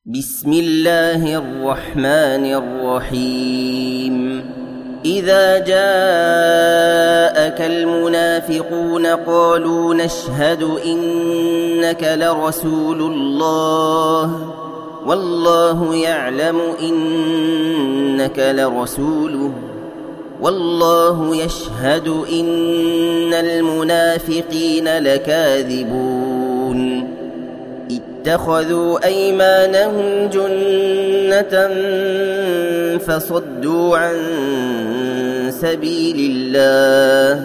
بسم الله الرحمن الرحيم إذا جاءك المنافقون قالوا نشهد إنك لرسول الله والله يعلم إنك لرسوله والله يشهد إن المنافقين لكاذبون اتخذوا أيمانهم جنة فصدوا عن سبيل الله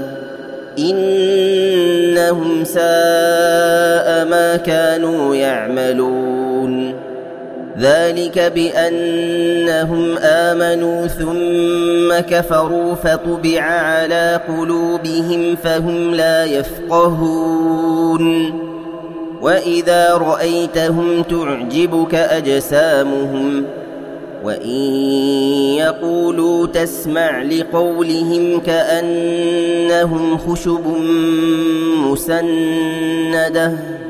إنهم ساء ما كانوا يعملون ذلك بأنهم آمنوا ثم كفروا فطبع على قلوبهم فهم لا يفقهون وإذا رأيتهم تعجبك أجسامهم وإن يقولوا تسمع لقولهم كأنهم خشب مسندة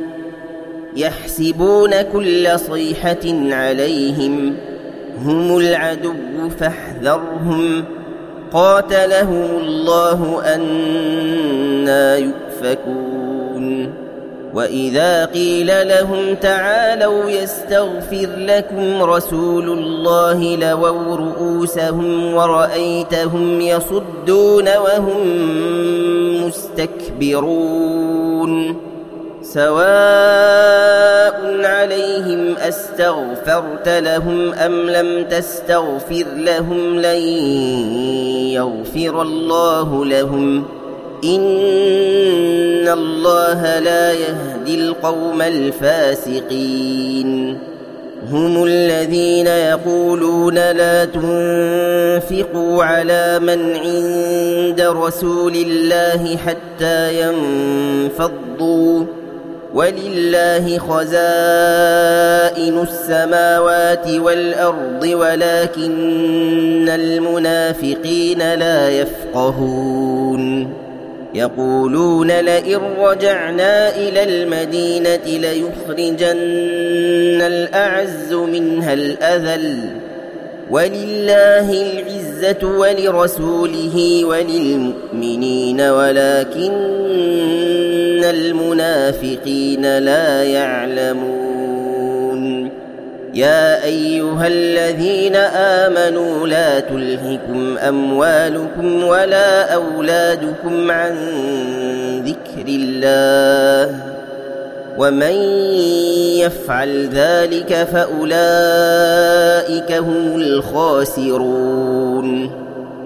يحسبون كل صيحة عليهم هم العدو فاحذرهم قاتلهم الله أنى يؤفكون وإذا قيل لهم تعالوا يستغفر لكم رسول الله لووا رؤوسهم ورأيتهم يصدون وهم مستكبرون سواء عليهم أستغفرت لهم أم لم تستغفر لهم لن يغفر الله لهم إن الله لا يهدي القوم الفاسقين هم الذين يقولون لا تنفقوا على من عند رسول الله حتى ينفضوا ولله خزائن السماوات والأرض ولكن المنافقين لا يفقهون يقولون لئن رجعنا إلى المدينة ليخرجن الأعز منها الأذل ولله العزة ولرسوله وللمؤمنين ولكن المنافقين لا يعلمون يا أيها الذين آمنوا لا تلهكم أموالكم ولا أولادكم عن ذكر الله ومن يفعل ذلك فأولئك هم الخاسرون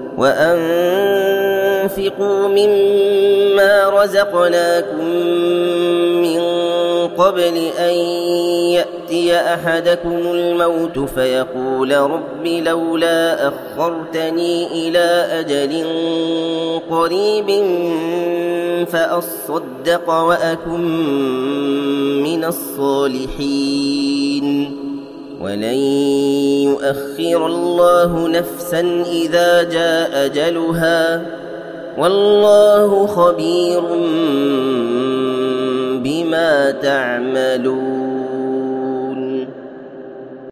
وأنفقوا مما رزقناكم من قبل أن يأتي أحدكم الموت فيقول رب لولا أخرتني إلى أجل قريب فأصدق وأكن من الصالحين ولن يؤخر الله نفسا إذا جاء أجلها والله خبير بما تعملون